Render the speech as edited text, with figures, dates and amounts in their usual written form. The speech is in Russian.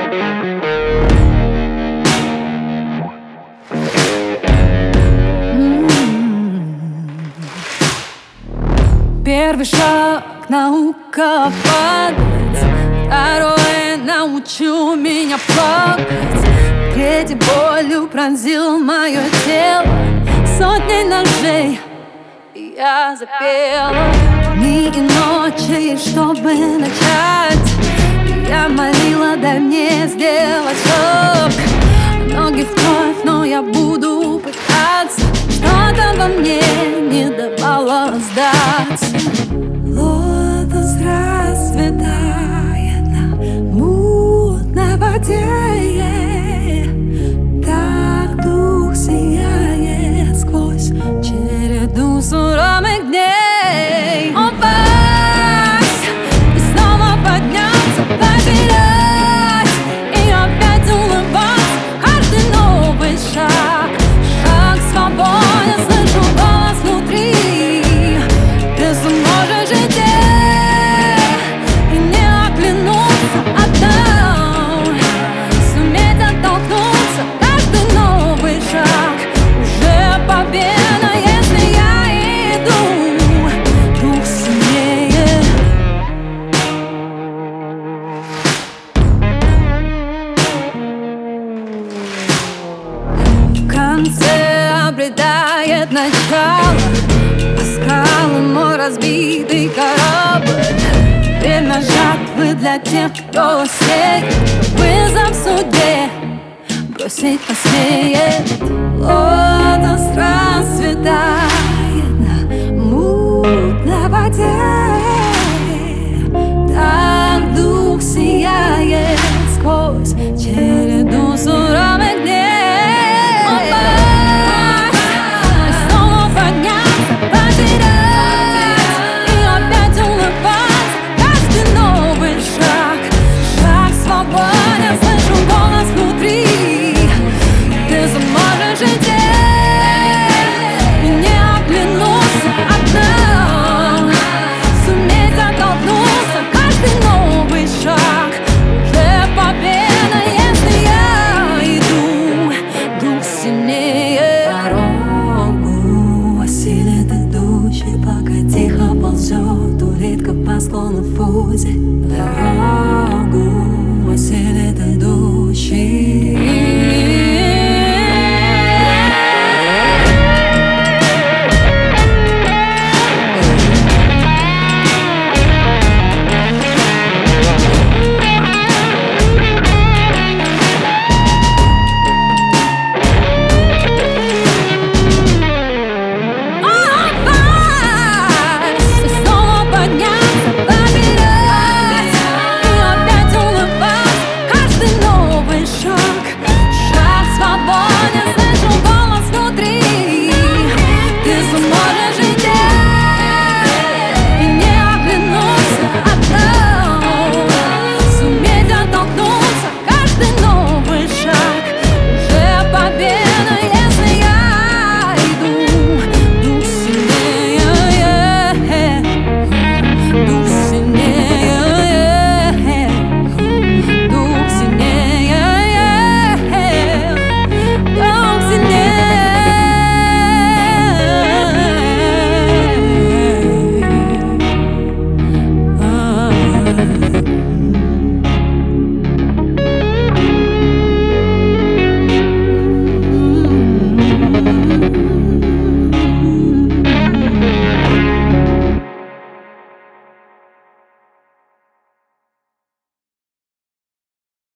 Первый шаг — наука падать, второе — научу меня плакать, третий болью пронзил мое тело, сотни ножей, и я запела. Дни и ночи, чтобы начать, я молила, дай мне сделать шаг. Ноги в кровь, но я буду пытаться, что-то во мне не давало сдаться. Лотос расцветает на мутной воде, так дух сияет сквозь череду суровых дней. Упасть и снова подняться, потерять и опять улыбаться. Каждый новый шаг, шаг свободы, слышу голос внутри. Ты сможешь идти и не оглянуться, отдам, суметь оттолкнуться. Каждый новый шаг уже победа, если я иду, дух сильнее. В конце обретает начало по скалам мой разбитый корабль. Время жатвы для тех, кто сеет, вызов судьбе бросить посмеет. Лотос расцветает на мутной воде.